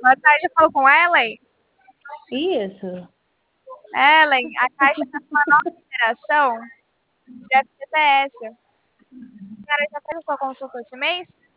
Boa tarde, eu falo com Ellen. Isso. Ellen, a Caixa está com uma nova interação de FGTS. A senhora já fez a sua consulta esse mês?